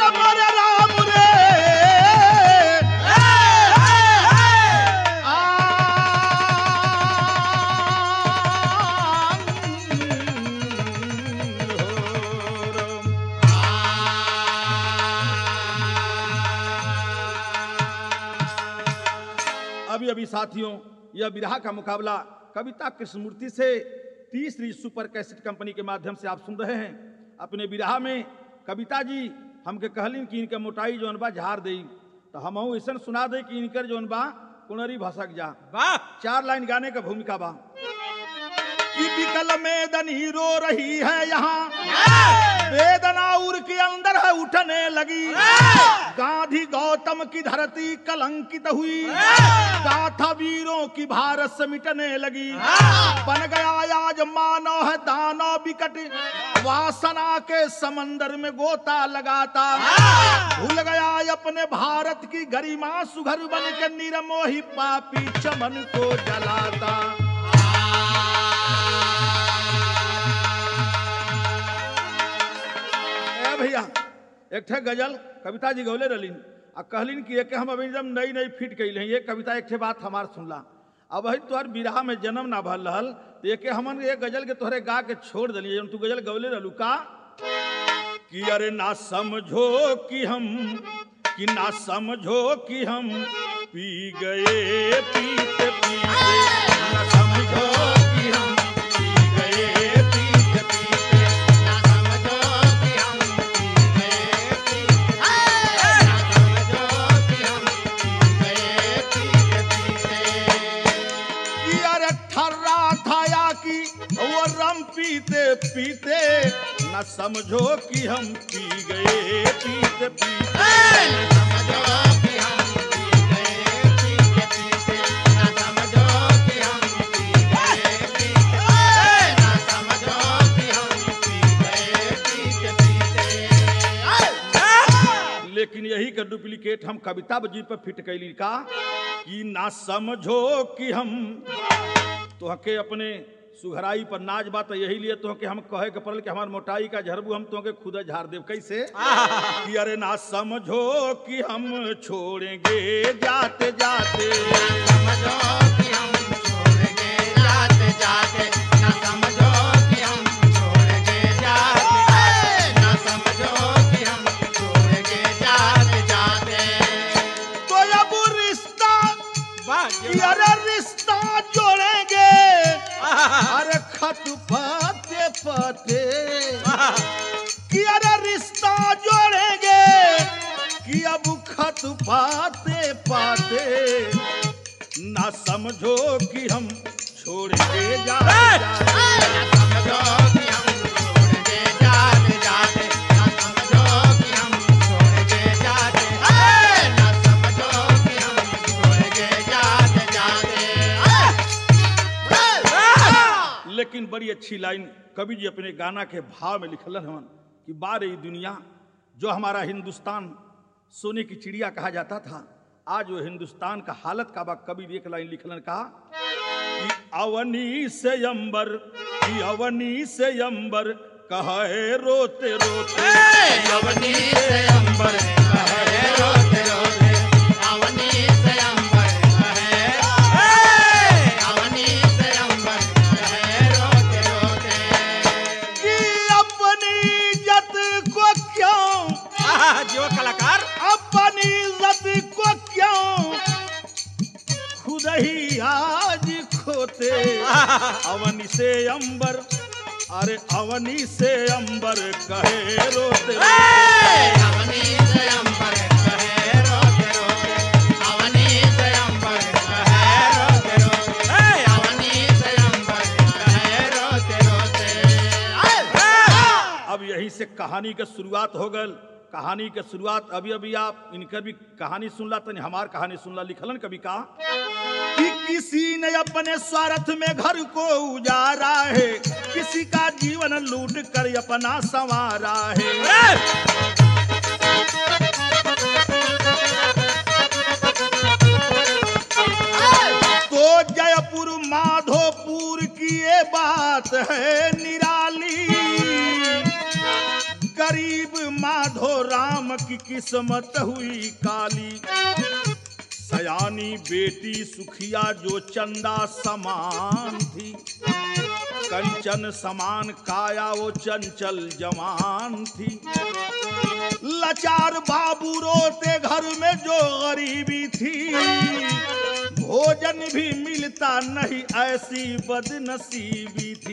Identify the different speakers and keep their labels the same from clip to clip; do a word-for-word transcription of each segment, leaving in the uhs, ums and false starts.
Speaker 1: मोरे राम रे अभी अभी साथियों यह विरहा का मुकाबला कविता कृष्णमूर्ति से तीसरी सुपर कैसेट कंपनी के माध्यम से आप सुन रहे हैं। अपने विरहा में कविता जी हमके कहलिन कि इनके मोटाई जौन बा झाड़ दे, तो हम ऐसा सुना दे कि इनकर जौन बा कुनरी भसक जा।
Speaker 2: वाह,
Speaker 1: चार लाइन गाने का भूमिका बा कि विकल मेदनी रो रही है यहाँ, वेदना उर के अंदर है उठने लगी, गांधी गौतम की धरती कलंकित हुई, गाथा वीरों की भारत से मिटने लगी, बन गया आज मानव है दानव विकट, वासना के समंदर में गोता लगाता, भूल गया अपने भारत की गरिमा, सुघर बन के निर्मोही पापी चमन को जलाता। भैया एक ठे गजल कविता जी गौले रलीन आ कहलिन कि एक हम अभी जब नई नई फिट कैल हैं, ये कविता एक ठे बात हमार सुनला। अब वही तोहर बिरहा में जन्म ना भल रहल तो एक हमन ये गजल के तोहरे गा के छोड़ दिलिए। तू गजल गौले रहलू का कि अरे ना समझो कि हम कि ना समझो कि हम पी गए पीते पीते, ना समझो कि हम पी गए पीते पीते, ना समझो कि हम पी गए पीते, ना समझो कि हम पी गए पीते पीते। कि अरे ठर्रा था या कि वो रम पीते पीते, ना समझो कि हम पी गए पीते पीते, लेकिन यही का डुप्लीकेट हम कविता जी पर फिट कैली का कि ना समझो कि हम तोहके अपने सुघराई पर नाच बा, तो यही लिए तोहके हम कहे के पड़ल कि हमार मोटाई का झरबू हम तोहके खुद झाड़ देव। कैसे कि अरे ना समझो कि हम छोड़ेंगे जाते जाते, समझो कि हम छोड़ेंगे जाते जाते, ना समझो कि हम छोड़ेंगे जाते, ना समझो कि हम छोड़ेंगे जाते जाते। तो अब रिश्ता कि अरे रिश्ता जोड़ेंगे, अरे खत पाते पाते कि अरे रिश्ता जोड़ेंगे, कि अब खत पाते पाते, ना समझो कि हम छोड़ेंगे जाते जाते, ना समझो कि हम छोड़ेंगे जाते जाते, ना समझो कि हम छोड़ेंगे जाते, ना समझो कि हम छोड़ेंगे जाते जाते। लेकिन बड़ी अच्छी लाइन कवि जी अपने गाना के भाव में लिखलन हवन कि बार ये दुनिया जो हमारा हिंदुस्तान सोने की चिड़िया कहा जाता था, आज वो हिंदुस्तान का हालत का बा। कवि एक लाइन लिखलन कहा कि अवनी से अंबर, कि अवनी से अंबर कहे रोते रोते, अवनी से अंबर कहे रोते रोते, अवनी से अंबर कहे, अवनी से अंबर कहे रोते रोते, कि अपनी इज्जत को क्यों,
Speaker 2: जो कलाकार
Speaker 1: अपनी इज्जत को क्यों खुद ही आज खोते, अवनी से अंबर, अरे अवनी से अंबर कहे रोते, अवनी से अंबर कहे रोते रोते, अवनी से अंबर कहे रोते रोते, अवनी से अंबर कहे रोते रोते। अब यहीं से कहानी का शुरुआत हो गल। कहानी के शुरुआत अभी अभी आप इनकर भी कहानी सुनला, तनी हमार कहानी सुनला। लिखलन कभी कहा कि किसी ने अपने स्वार्थ में घर को उजारा है, किसी का जीवन लूट कर अपना संवारा है, तो जयपुर माधोपुर की ये बात है निराली, गरीब माधो राम की किस्मत हुई काली, सयानी बेटी सुखिया जो चंदा समान थी, कंचन समान काया वो चंचल जवान थी। लाचार बाबू रोते घर में जो गरीबी थी, भोजन भी मिलता नहीं ऐसी बदनसीबी थी।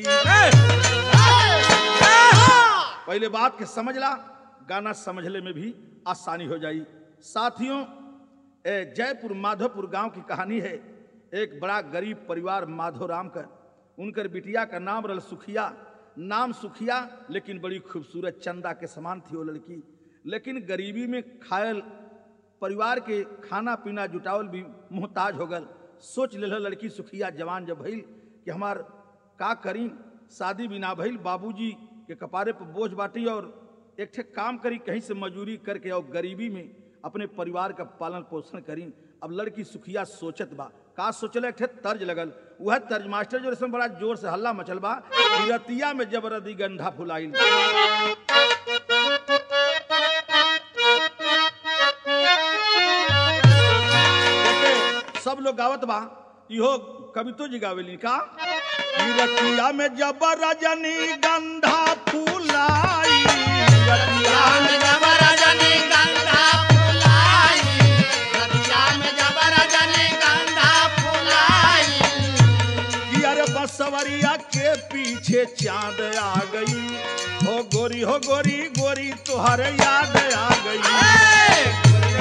Speaker 1: पहले बात के समझ ला, गाना समझने में भी आसानी हो जाई। साथियों, ए जयपुर माधोपुर गांव की कहानी है। एक बड़ा गरीब परिवार माधोराम का, उनकर बिटिया का नाम रल सुखिया। नाम सुखिया लेकिन बड़ी खूबसूरत चंदा के समान थी वो लड़की। लेकिन गरीबी में खायल परिवार के खाना पीना जुटावल भी मोहताज हो गल। सोच ले लड़की सुखिया जवान जब भइल कि हमार का करी, शादी भी ना भइल, बाबूजी के कपारे पर बोझ बाटी और एक ठे काम करी, कहीं से मजूरी करके और गरीबी में अपने परिवार का पालन पोषण करी। अब लड़की सुखिया सोचत बा, का सोचल, एक ठे तर्ज लगल। वह तर्ज मास्टर जो इसमें बड़ा जोर से हल्ला मचल बा, रतिया में जबरदी गंधा फुलाइल। सब लोग गावत बा, इहो कवितो जी गावेली का, रतिया में जबर रजनी गंधा फुलाई, रतिया में जबर रजनी गंधा फुलाई, रतिया में जबर रजनी गंधा फुलाई, कि अरे बसवरिया के पीछे चांद आ गई, हो गोरी हो गोरी गोरी तुहर याद आ गई।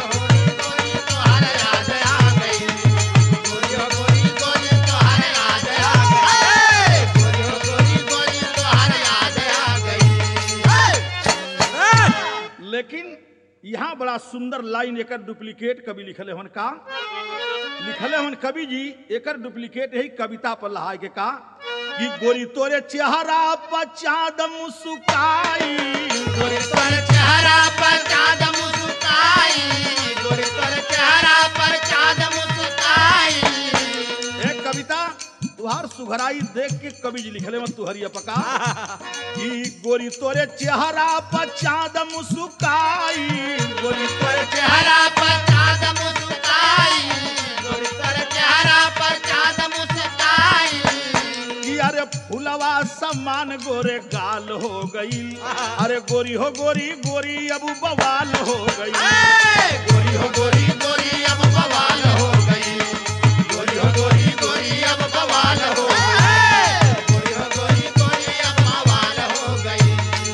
Speaker 1: लेकिन यहाँ बड़ा सुंदर लाइन एकर डुप्लीकेट कवि लिखले हन का, लिखले हन कवि जी एकर डुप्लीकेट यही कविता पर लहाय के का, कि गोरी तोरे चेहरा पर चाँद मुस्काई, गोरी तोरे चेहरा पर चाँद मुस्काई, गोरी तोरे चेहरा पर चाँद मुस्काई। एक कविता तुहार सुघराई देख के कवि जी लिखले मत तुहरिया पका, कि गोरी तोरे चेहरा पर चाँद मुस्काई, गोरी तोरे चेहरा पर चाँद मुस्काई, गोरी तोरे चेहरा पर चाँद मुस्काई, कि अरे फुलवा समान गोरे गाल हो गई, अरे गोरी हो गोरी गोरी अब बवाल हो गई, गोरी हो गोरी गोरी अब बवाल हो गई, गोरी हो गोरी गोरी अब बवाल हो गई, गोरी हो गोरी गोरी अब बवाल हो गई।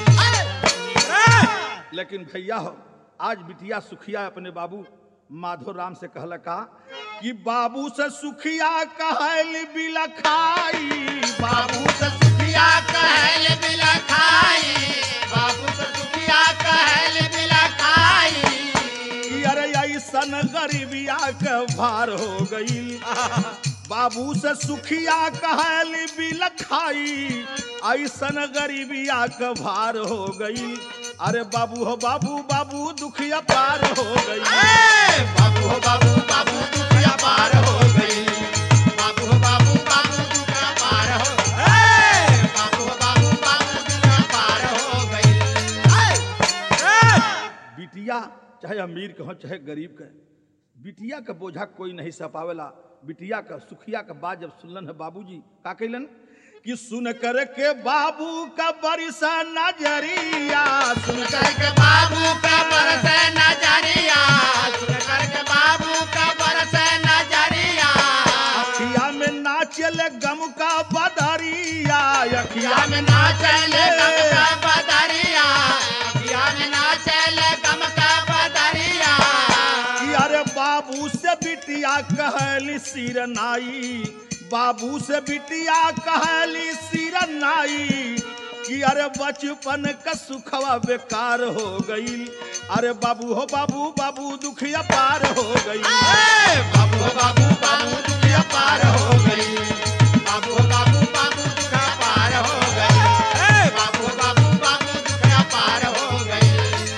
Speaker 1: लेकिन भैया हो, आज बिटिया सुखिया अपने बाबू माधोराम से कहला का, कि बाबू से सुखिया कहल बिलखाई, बाबू से सुखिया कहल बिलखाई, बाबू से सुखिया कहल बिलखाई, कि अरे ऐसन गरीबिया के भार हो गई, बाबू से सुखिया कहल बिलखाई, ऐसन गरीबिया के भार हो गई, अरे बाबू हो बाबू बाबू दुखिया पार हो गई, बाबू हो बाबू बाबू दुखिया पार हो गई, बाबू हो बाबू बाबू दुखिया पार हो गई, बाबू हो बाबू बाबू दुखिया पार हो गई। बिटिया चाहे अमीर कहो चाहे गरीब कहे, बिटिया का बोझा कोई नहीं सपावेला। बिटिया का सुखिया का बात जब सुनलन है बाबूजी का कैलन, कि सुन कर के बाबू का बरसा नजरिया, सुन कर के बाबू का बरसा नजरिया, सुन कर के बाबू का बरसा नजरिया, अखिया में नाचले गम का बदरिया, अखिया में नाचले गम का बदरिया, अखिया में नाचले गम का बदरिया, कि अरे बाबू से बिटिया कहली सिरनाई, बाबू से बिटिया कहली सिरनाई, कि अरे बचपन का सुखवा बेकार हो गई, अरे बाबू हो बाबू बाबू दुखिया पार हो गई, बाबू हो बाबू बाबू दुखिया पार हो गई, बाबू हो बाबू बाबू दुखिया पार हो गई, बाबू हो बाबू बाबू दुखिया पार हो गई।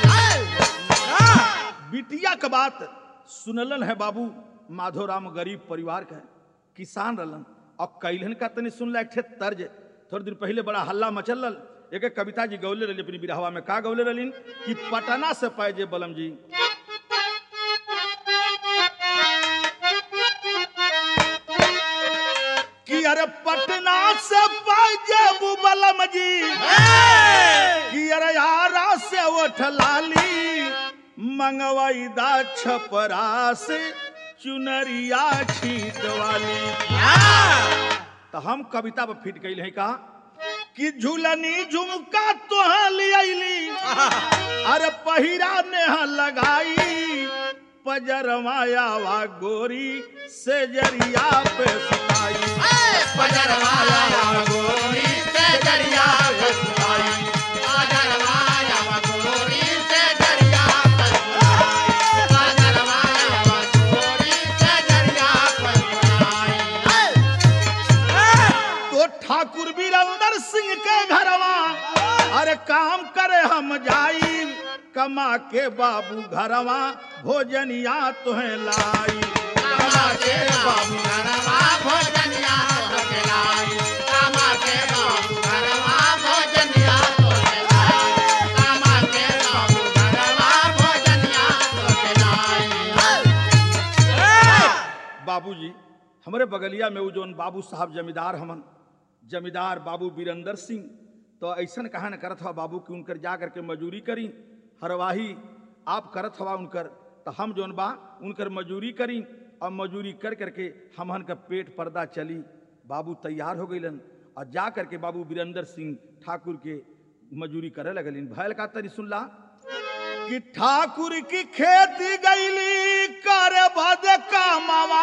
Speaker 1: बिटिया का बात सुनलन है बाबू माधोराम गरीब परिवार का, किसान रहलन और कैलन का तनी सुन ला एक ठे तर्ज। थोड़ी दिन पहले बड़ा हल्ला मचल, एक एक कविता जी गौले रही अपनी बिरहवा में का गौले रही कि पटना से पैजे बलम जी कि अरे पटना से पैजे बलम जी कि अरे यारा से उठ लाली मंगवाई दा छपरा से चुनरिया छीट वाली। तो हम कविता पर फिट गई है का कि झूलनी झुमका तोहा लियाली अरे पहिरा नेहा लगाई पजरमाया वा गोरी से जरिया पे सताई
Speaker 2: पजरवाया वा गोरी से जरिया पे सताई पजरवाया वा गोरी से जरिया पे सताई पजरवाया वा गोरी से जरिया पे सताई।
Speaker 1: तो ठाकुर वीरेंद्र सिंह के घरवा अरे काम करे हम जाई कमा के बाबू घरवा भोजनिया तुहे लाई
Speaker 2: कमा के बाबू घरवा भोजनिया तुहे लाई कमा के बाबू घरवा भोजनिया तुहे लाई कमा के बाबू घरवा भोजनिया तुहे लाई।
Speaker 1: बाबूजी हमारे बगलिया में वो जोन बाबू साहब जमींदार हमन जमींदार बाबू वीरेंद्र सिंह तो ऐसा कहा न करत हवा बाबू कि उनकर जा करके मजूरी करी हरवाही आप करत हवा उनकर तो हम जोन बा उनकर मजूरी करी और मजूरी कर करके हमहन का पेट पर्दा चली। बाबू तैयार हो गईलन और जा करके बाबू वीरेंद्र सिंह ठाकुर के मजूरी करे लगलिन। भैल का तरी सुनला कि ठाकुर की खेती गईली करे बद कामवा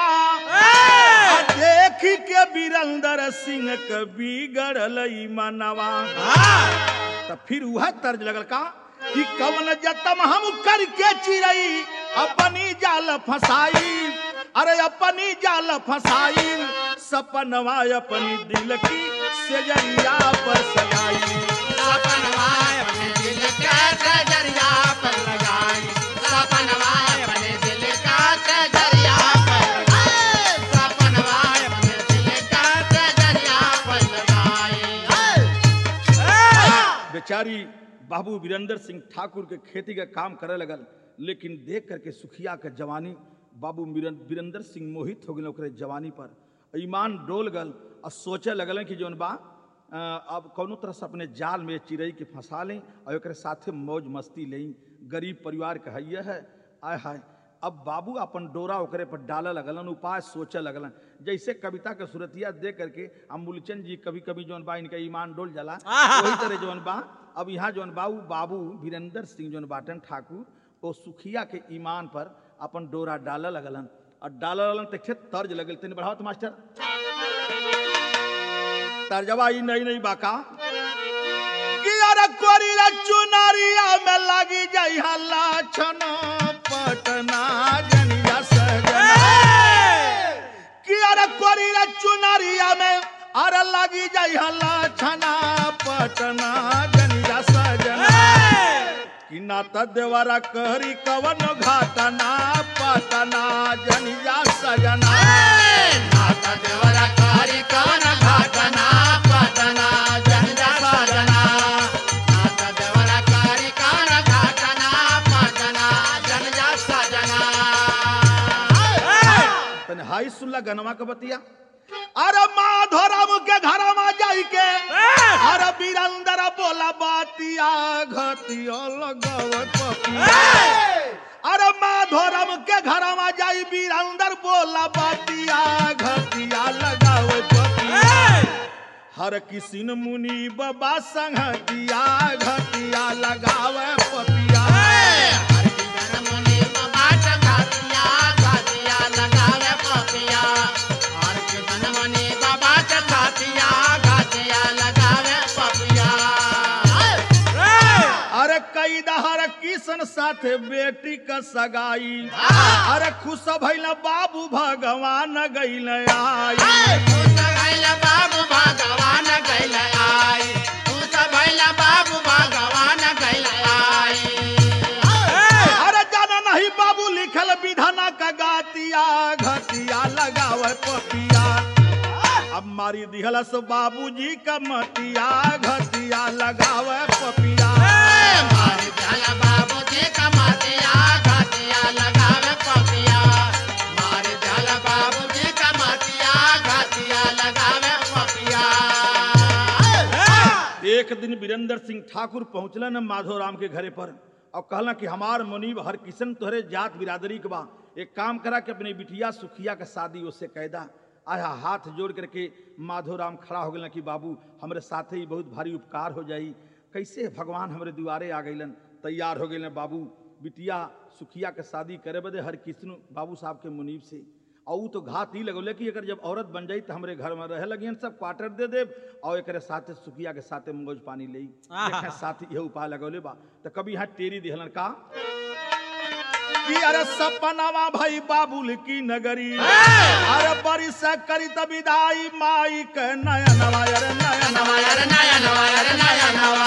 Speaker 1: देख के वीरेंद्र सिंह के बिगड़ल मनवा। तो फिर वह तर्ज लगल का कि कवन जतम हम करके चिरई अपनी जाल फसाई अरे अपनी जाल फसाई सपनवा अपनी दिल की सेजरिया पर सजाई
Speaker 2: सपनवा अपने दिल का सेजरिया पर लगाई सपनवा अपने दिल का सेजरिया पर लगाई सपनवा अपने दिल का सेजरिया पर लगाई।
Speaker 1: बेचारी बाबू वीरेंद्र सिंह ठाकुर के खेती का काम करे लगल लेकिन देख करके सुखिया के जवानी बाबू वीरेंद्र सिंह मोहित हो गए जवानी पर ईमान डोल गल और सोचे लगल कि जौन बा अब कौनो तरह से अपने जाल में चिड़ई के फंसा लें और एक साथे मौज मस्ती लें गरीब परिवार का है है आय हाय। अब बाबू अपन डोरा ओकरे पर डाले लगलन उपाय सोचे लगलन जैसे कविता के सूरतिया देख करके हम मूलचंद जी कभी कभी जौन बा इनका ईमान डोल जाला वही तरह जौन बा अब यहाँ जौन बाबू बाबू वीरेंद्र सिंह जौन बाटन ठाकुर वो सुखिया के ईमान पर अपन डोरा डाले लगलन और डाले लगलन तो तर्ज लगल तेने बढ़ाओ तो मास्टर तर्जवा ई नई नई बाका कि अरे कोरी चुनरिया में लगी जाई हल्ला छनो पटना जनिया सजना कि अरे कोरी चुनरिया में अरे लगी जाई हल्ला छना पटना जनिया सजना कि ना त देवरा करी कवन घाटना पटना जनिया सजना
Speaker 2: ना त देवरा करी कवन घाटना पटना जनिया सजना ना त देवरा करी कवन घाटना पटना जनिया सजना।
Speaker 1: तने हाई सुनला गनवा के बतिया अरे माधोराम के घर में जाई के अरे वीरेंद्र बोला बातिया घतिया लगाव पपिया अरे माधोराम के घर में जाई वीरेंद्र बोला बातिया घतिया लगाव पपिया हर किसिन मुनि बाबा संग दिया घतिया लगाव पपिया
Speaker 2: हर किसिन मुनि बाबा संग दिया घतिया लगाव पपिया हर किसिन मुनि बाबा संग दिया घतिया लगाव पपिया।
Speaker 1: अरे कई दहर किसन साथे बेटी का सगाई अरे खुश भइल बाबू भगवान गइल आई
Speaker 2: खुश भइल बाबू भगवान गइल आई खुश भइल बाबू भगवान गइल आई।
Speaker 1: अरे जाना नहीं बाबू लिखल विधाना का गातिया घटिया लगावे पपिया अब मारी दिहलस बाबूजी का मतिया घटिया लगावे पपिया
Speaker 2: मारी दिहल बाबूजी का मतिया घटिया लगावे पपिया मारी दिहल बाबूजी का मतिया घटिया लगावे पपिया।
Speaker 1: एक दिन वीरेंद्र सिंह ठाकुर पहुंचलन माधोराम के घरे पर और कहला कि हमार मुनीब हर किशन तोहरे जात बिरादरी के बा, एक काम करा कि अपनी बिटिया सुखिया का शादी उससे कैदा। आया हाथ जोड़ करके माधोराम खड़ा हो गए कि बाबू हमरे साथे ही बहुत भारी उपकार हो जाई, कैसे भगवान हमरे दुआरे आ गईलन। तैयार हो गए बाबू बिटिया सुखिया के शादी करे बदे हर किशन बाबू साहब के मुनीब से। और ऊ तो घात ही लगौले कि अगर जब औरत बन जाई तो हमरे घर में रहे लगियन सब क्वार्टर दे देव और एक साथे सुखिया के साथे मौज पानी ले साथ यह उपाय लगौले बा। तो कभी यहाँ टेरी दिहलन का कि अरे सपनावा भाई बाबुल की नगरी अरे बड़ी से करी त विदाई माई के नया नवा अरे नया नवा
Speaker 2: अरे नया नवा अरे नया नवा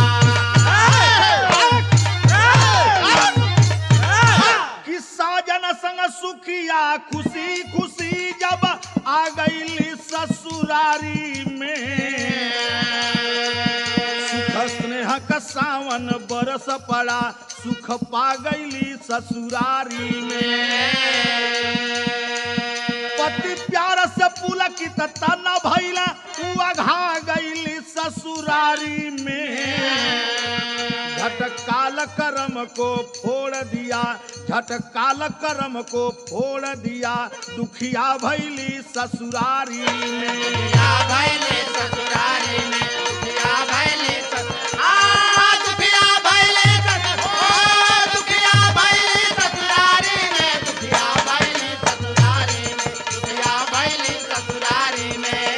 Speaker 1: कि साजन संग सुखिया खुशी खुशी जब आ गई ससुरारी में सुख स्नेह का सावन बरस पड़ा सुख पा गईली ससुरारी में पति प्यार से पुलकित तना भइला उघा गईली ससुरारी में झटकाल करम को फोड़ दिया झटकाल करम को फोड़ दिया दुखिया भइली ससुरारी में
Speaker 2: दुखिया भइली ससुरारी में दुखिया भइली आ दुखिया भइली दुखिया भइली ससुरारी में दुखिया भइली ससुरारी में दुखिया भइली ससुरारी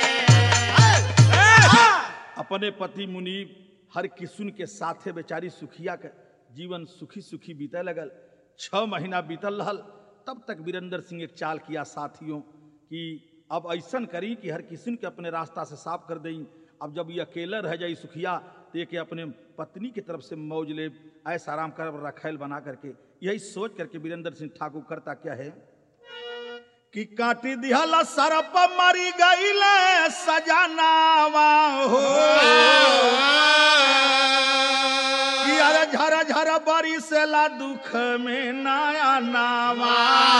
Speaker 2: में।
Speaker 1: अपने पति मुनीब हर किस्म के साथे बेचारी सुखिया के जीवन सुखी सुखी बीते लगल। छह महीना बीतल रहल तब तक वीरेंद्र सिंह एक चाल किया साथियों कि अब ऐसन करी कि हर किस्म के अपने रास्ता से साफ कर दें। अब जब ये अकेला रह जाई सुखिया तो ये अपने पत्नी की तरफ से मौज ले ऐसा आराम कर रखेल बना करके यही सोच करके वीरेंद्र सिंह ठाकुर करता क्या है कि काटी दिहला सरप मरी गईले सजनावा हो कि अरे झर झर बरी से ला दुख में नया नावा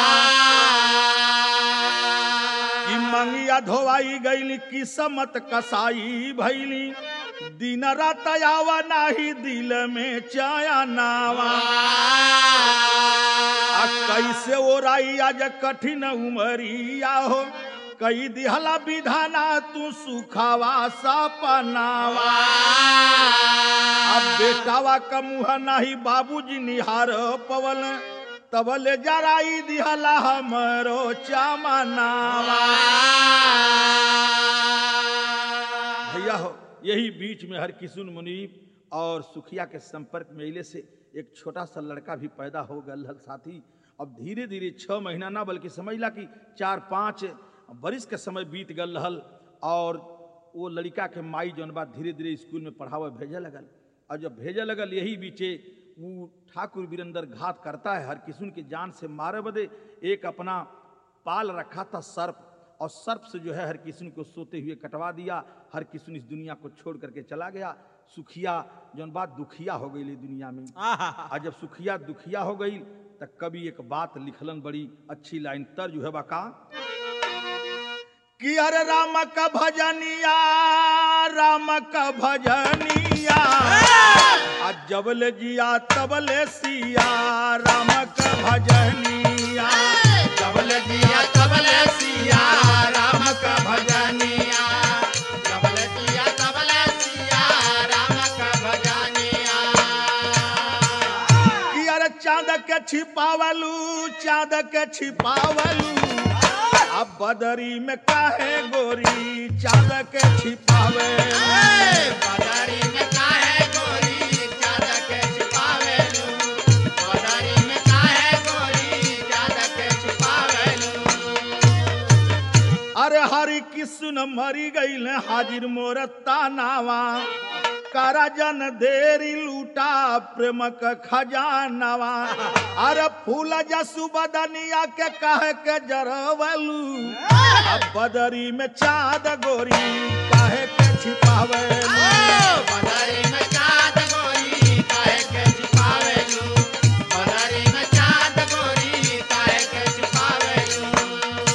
Speaker 1: कि मंगिया धोवाई गईली किस्मत कसाई भैली दिन रात आवा नाही दिल में चाया नावा कैसे ओराई आज कठिन उमरिया हो कई दिहला विधाना तू सुखावा सपनावा अब बेटावा का मुँह नहीं बाबूजी निहार पवल तबले जराई दिहला हमरो चमनावा। भैया हो यही बीच में हर किशुन मुनीब और सुखिया के संपर्क में अले से एक छोटा सा लड़का भी पैदा हो गया साथी। अब धीरे धीरे छह महीना ना बल्कि समझ ला कि चार पाँच बरिस के समय बीत गल रहल और वो लड़का के माई जौन बात धीरे धीरे स्कूल में पढ़ावे भेजे लगल। और जब भेजे लगल यही बीचे वो ठाकुर वीरेंद्र घात करता है हर किस्म की जान से मारे बदे एक अपना पाल रखा था सर्प और सर्प से जो है हर किस्म को सोते हुए कटवा दिया। हर किस्म इस दुनिया को छोड़ करके चला गया। सुखिया जौन बात दुखिया हो गई दुनिया में। और जब सुखिया दुखिया हो गई तो कभी एक बात लिखलन बड़ी अच्छी लाइन तर जो है बाका कि अरे राम का भजनिया राम का भजनिया आज जबले जिया तबले सिया राम का भजनिया
Speaker 2: जबले जिया तबले सिया राम का भजनिया जबले जिया तबले सिया राम का भजनिया।
Speaker 1: कि अरे चाँद के छिपावलू चाँद के छिपावलू अब बदरी में काहे गोरी चाँद के छिपावे
Speaker 2: बदरी में काहे गोरी चाँद के छिपावे बदरी में काहे गोरी चाँद के छिपावे।
Speaker 1: अरे हरि किस्न मरी गई हाजिर मोर तानावा करजन देरी लूटा प्रेम का खजानवा अरे फूल जसु बदनिया के कहे के जरवलू अब बदरी में चाँद गोरी काहे के छिपावेलू
Speaker 2: बदरी में चाँद गोरी काहे के छिपावेलू बदरी में चाँद गोरी काहे के छिपावेलू।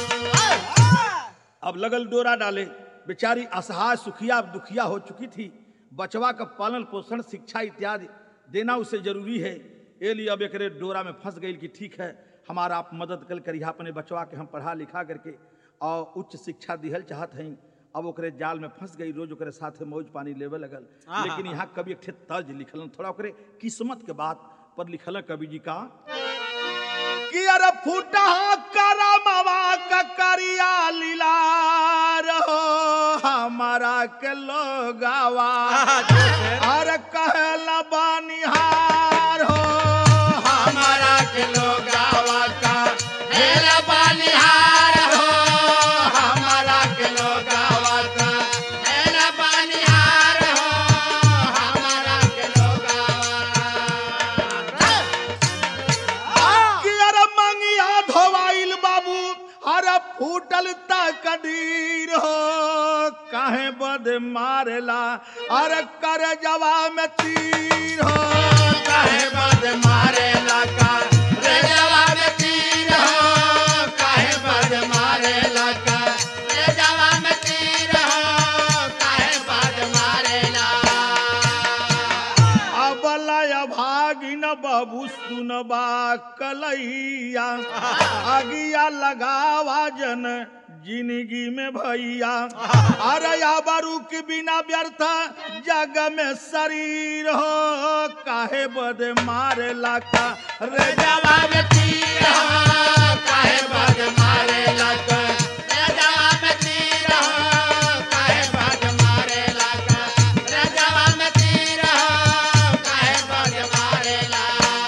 Speaker 1: अब लगल डोरा डाले बेचारी असहाय सुखिया दुखिया हो चुकी थी। बचवा का पालन पोषण शिक्षा इत्यादि देना उसे जरूरी है। ए लिए अब एकरे डोरा में फंस गई कि ठीक है हमारा आप मदद कल करिए अपने बचवा के हम पढ़ा लिखा करके और उच्च शिक्षा दिहल चाहत हैं। अब ओकरे जाल में फंस गई रोज ओकरे साथे मौज पानी लेवे लगल। लेकिन यहाँ कवि एक ठे तर्ज लिखलन थोड़ा ओकरे किस्मत के बात पर लिखलन कवि जी का कि अरे फूटा करमवा का करिया लीलार हो हमारा के लोगावा अरे कहला बनिहार हो
Speaker 2: हमारा के लोगावा का हेला बनिहार हो हमारा के लोगावा का हेला बनिहार हो हमारा के लोगावा
Speaker 1: कि अरे मंगिया धोवाइल बाबू अरे फूटल तकदीर हो काहे बद मारेला अरे कर जवा में तीर हो
Speaker 2: काहे बद मारेला का रे जवा में तीर हो काहे बद मारेला का रे जवा में तीर हो काहे बद मारेला।
Speaker 1: अबलय भागिन बाबू सुनबा कलैया आगिया लगावा जन जिंदगी में भैया अरे आबरू के बिना व्यर्थ जग में शरीर हो काहे बद मारेला का रे
Speaker 2: जवा में तीर हो काहे बद मारेला का रे जवा में तीर हो काहे बद मारेला का रे जवा में तीर हो काहे बद मारेला।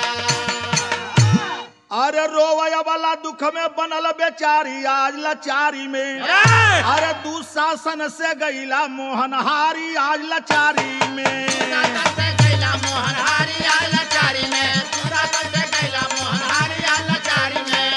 Speaker 1: अरे रोवया वाला दुख में बनल बेचारी आज लाचारी में अरे दुशासन से गईला मोहनहारी आज लाचारी में
Speaker 2: से गैला मोहनहारी आ लाचारी में से गैला मोहनहारी आ लाचारी में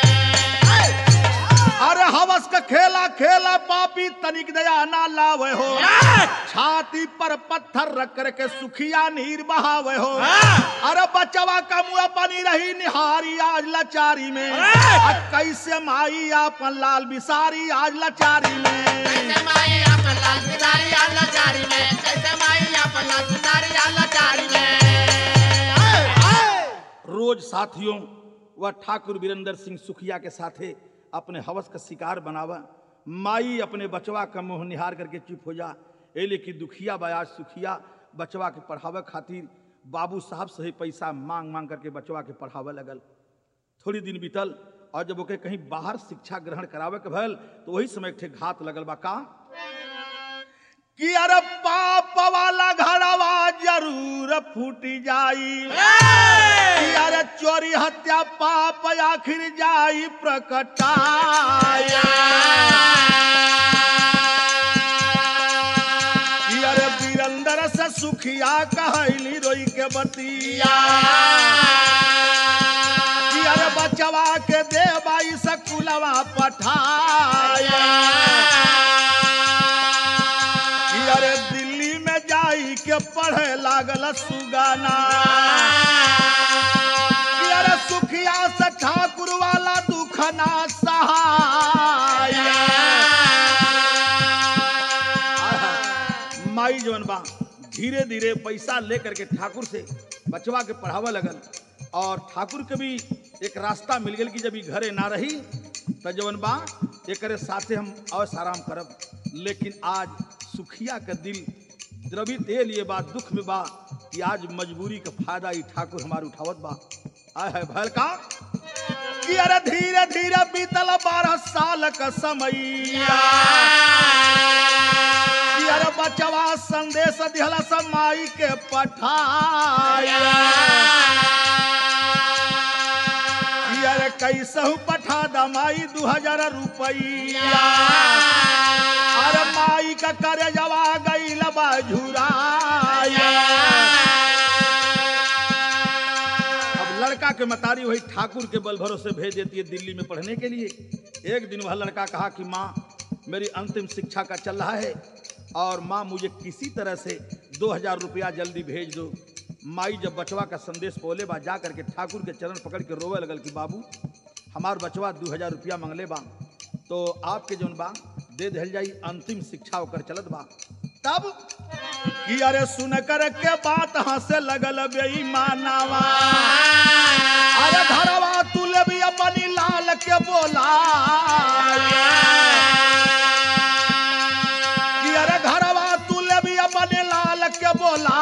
Speaker 1: अरे हवस का खेला खेला पापी तनिक दया ना लावे हो छाती पर पत्थर रख करके सुखिया नीर बहावे हो अरे बचवा का मुँह बनी रही निहारी आज लाचारी में कैसे माई अपन लाल बिसारी आज लाचारी में
Speaker 2: कैसे माई अपन लाल बिसारी आ लाचारी में कैसे माई अपन लाल बिसारी आ लाचारी में।
Speaker 1: रोज साथियों वह ठाकुर वीरेंद्र सिंह सुखिया के साथे अपने हवस का शिकार बनावा माई अपने बचवा का मुँह निहार करके चुप हो जा। ए लेकिन दुखिया बयाज सुखिया बचवा के पढ़ावे खातिर बाबू साहब से ही पैसा मांग मांग करके बचवा के पढ़ावे लगल। थोड़ी दिन बीतल और जब ओके कहीं बाहर शिक्षा ग्रहण करावे के भल तो वही समय एक ठे घात लगल बा का कि अरे पाप वाला घरवा जरूर फूटी जाई कि अरे चोरी हत्या पाप आखिर जाई प्रकटाया कि अरे वीरेंद्र से सुखिया कहली रोई के बतिया कि अरे बचवा के देवाई सकुलवा पठाया कि अरे दिल्ली में जाई के पढ़े लागल सुगाना कि अरे सुखिया से ठाकुर वाला दुखना सहाया माई जवन बा धीरे धीरे पैसा लेकर के ठाकुर से बचवा के पढ़ावा लगल और ठाकुर के भी एक रास्ता मिल गया कि जब घरे ना रही तो जवन बा एक साथे हम अवश्य आराम करब। लेकिन आज सुखिया का दिल द्रवित ए लिए बा दुख में बा कि आज मजबूरी का फायदा ही ठाकुर हमारे उठावत बा आय है भैल का कि अरे धीरे धीरे बीतल बारह साल का समैया कि अरे बचवा संदेश दिहला समाई के पठाया कि अरे कैसहू पठा दमाई दू हजार रुपया अरे माई का करे जवा गई लबा झुराया। अब लड़का के मतारी वही ठाकुर के बल भरोसे भेज देती है दिल्ली में पढ़ने के लिए। एक दिन वह लड़का कहा कि माँ मेरी अंतिम शिक्षा का चल रहा है और माँ मुझे किसी तरह से दो हजार रुपया जल्दी भेज दो। माई जब बचवा का संदेश पोले बा जा करके ठाकुर के चरण पकड़ के रोवे लगल कि बाबू हमार बचवा दो हजार रुपया मंगले बा तो आपके जौन बा दे दिल जाई, अंतिम शिक्षा होकर चलत बा। तब कि अरे सुन कर के बात हंसे लगल बेईमानवा, अरे घरवा तू ले भी अपनी लाल के बोला कि अरे घरवा तू ले भी अपने लाल के बोला।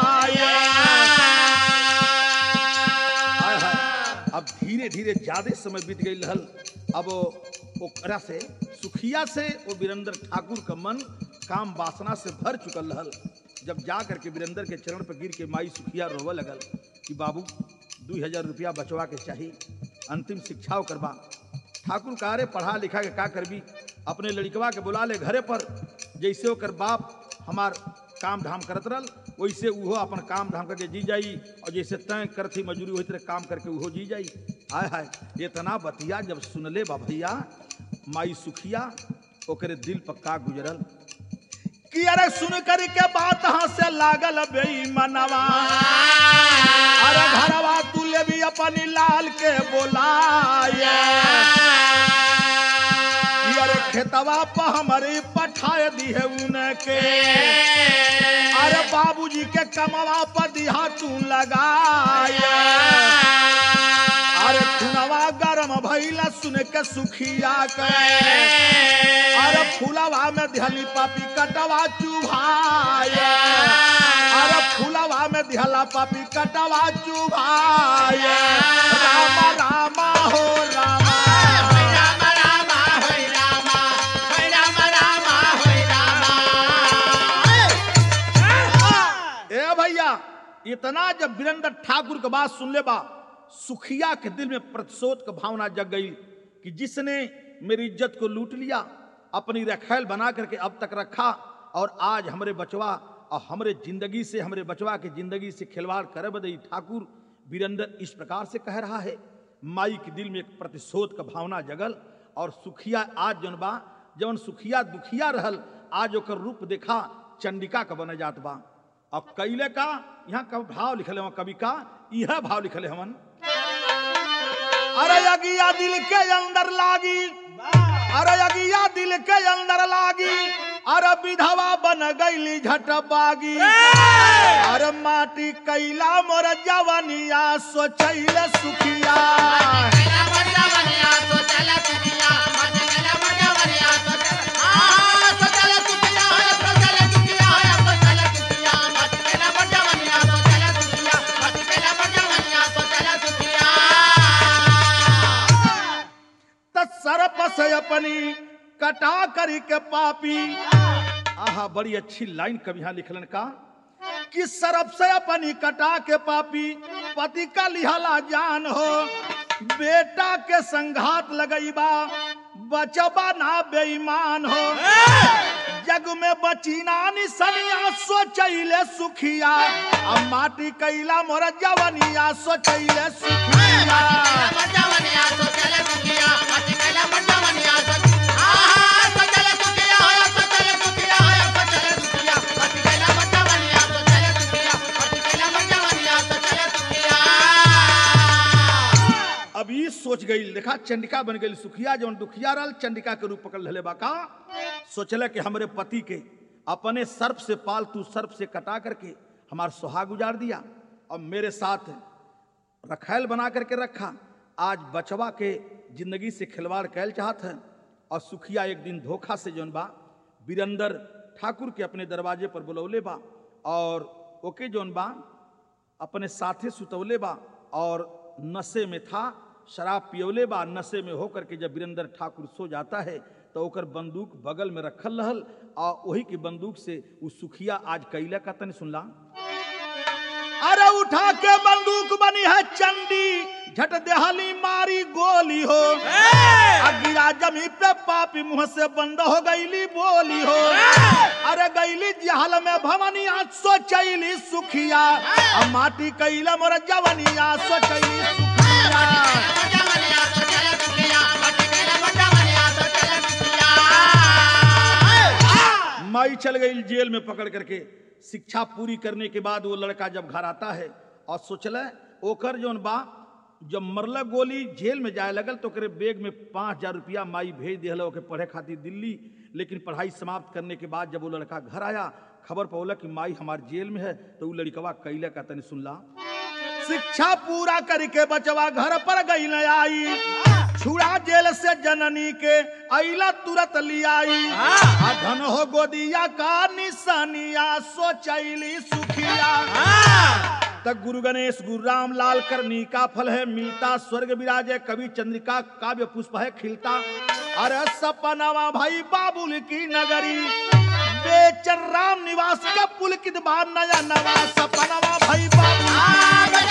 Speaker 1: अब धीरे धीरे ज्यादा समय बीत गई रहल। अब ओकरा से सुखिया से वो वीरेंद्र ठाकुर का मन काम वासना से भर चुकल रहल। जब जा करके वीरेंद्र के चरण पर गिर के माई सुखिया रोवे लगल कि बाबू दो हजार रुपया बचवा के चाहिए, अंतिम शिक्षा करबा। ठाकुर कहा रे पढ़ा लिखा के का करबी, अपने लड़कवा के बुला ले घरे पर, जैसे ओकर बाप हमार काम धाम करत रहल वैसे उहो अपन काम धाम करके जी जाई, और जैसे तय करथी मजूरी वही तरह काम करके उहो जी जाई। आय हाय इतना बतिया जब सुनले बा भैया माई सुखिया ओकरे दिल पर का गुजरल कि अरे सुन कर के बात हंसे लागल बेईमानवा, अरे घरवा तू ले भी अपनी लाल के बोलाए। अरे खेतवा पर हमारे पठाए दी है उनके, अरे बाबूजी के कमवा पर दिहा तू लगाए। अरे खुनवा गरम भैला सुन के सुखिया के, अरे फूलवा में दिहली पापी कटवा चुभाए। अरे फूलवा में दिहला पापी कटवा चुभाए। रामा रामा हो रामा इतना जब वीरेंद्र ठाकुर के बात सुन ले बा सुखिया के दिल में प्रतिशोध की भावना जग गई कि जिसने मेरी इज्जत को लूट लिया, अपनी रखैल बना करके अब तक रखा, और आज हमारे बचवा और हमारे जिंदगी से हमारे बचवा की जिंदगी से खिलवाड़ करे बदई। ठाकुर वीरेंद्र इस प्रकार से कह रहा है। माई के दिल में एक प्रतिशोध का भावना जगल, और सुखिया आज जौन बा जौन सुखिया दुखिया रहल आज ओकर रूप देखा चंडिका का बने जात बा। और कैले का यहाँ का भाव लिखले हम कवि का यह भाव लिखले हमन, अरे अगिया दिल के अंदर लागी, अरे अगिया दिल के अंदर लागी, अरे विधवा बन गईली झटबागी। अरे माटी कैला मोर जवनिया सोचैले सुखिया, सरप से अपनी कटा करी के पापी। आहा बड़ी अच्छी लाइन कभी यहाँ लिखलन का कि सरप से अपनी कटा के पापी, पति का लिहाला जान हो, बेटा के संघात लगईबा, बचबा ना बेईमान हो। जग में बची ना निसनिया सोचैले सुखिया, अब माटी कैला मोर जवनिया सोचैले सुखिया। अब ये सोच गई, देखा चंडिका बन गई सुखिया, जो दुखिया रहल चंडिका के रूप पकड़ ले बाका। सोचले कि हमारे पति के अपने सर्प से पालतू सर्प से कटा करके हमार सुहाग गुजार दिया, और मेरे साथ रखैल बना करके रखा। आज बचवा के जिंदगी से खिलवाड़ कैल चाहत है। और सुखिया एक दिन धोखा से जौन बा वीरेंद्र ठाकुर के अपने दरवाजे पर बुलौले बा, और ओके जौन बा अपने साथे सुतौले बा, और नशे में था, शराब पियोले बा। नशे में होकर के जब वीरेंद्र ठाकुर सो जाता है तो ओकर बंदूक बगल में रखल रहल, और वही की बंदूक से वो सुखिया आज कैला का तनी सुनला, अरे उठा के बंदूक बनी है चंडी, झट देहली मारी गोली हो गिरा जमी पे पापी मुंह से बंद हो गईली बोली हो अरे गईली जहल में भवनिया सोचैली सुखिया माटी कैला मोर जवनिया सोचैली माई चल गई जेल में पकड़ करके। शिक्षा पूरी करने के बाद वो लड़का जब घर आता है और सोचल ओकर जोन बा जब मरल गोली जेल में जाए लगल तो करे बेग में पाँच हजार रुपया माई भेज दिया ओके पढ़े खातिर दिल्ली। लेकिन पढ़ाई समाप्त करने के बाद जब वो लड़का घर आया खबर पौला कि माई हमार जेल में है तो वो लड़कवा कैला का तनी सुनला। शिक्षा पूरा करके बचवा घर पर गई न आई छुड़ा जेल से जननी के अइला तुरंत लियाई धन हो गोदिया का निशानिया सोचैली सुखिया तक गुरु गणेश गुरु राम लाल करनी का फल है मिलता स्वर्ग विराजे कवि चंद्रिका काव्य पुष्प है खिलता अरे सपनावा भाई बाबुल की नगरी बेचर राम निवास का पुलकित बार नया नवा सपनावा भाई बाबुल